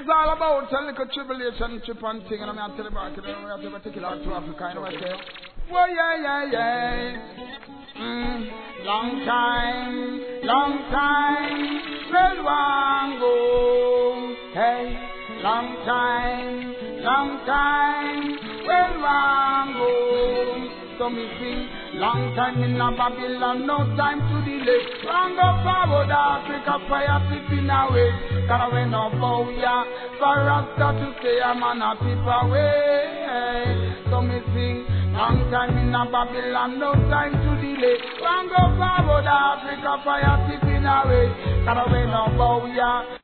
all about a little tribulation, trip and thing, and I'm going to tell you about it. We have to take it out to Africa, you know what I say? Well, yeah. Long time, well, one go. Hey, long time, well, one go. So me sing, long time in a Babylon, no time to delay. Long go forward, Africa, fire flipping away. Cause we no bow ya, for us got to say a man a tip away. So me sing, long time in a Babylon, no time to delay. Long go forward, Africa, fire flipping away. Cause we no bow ya.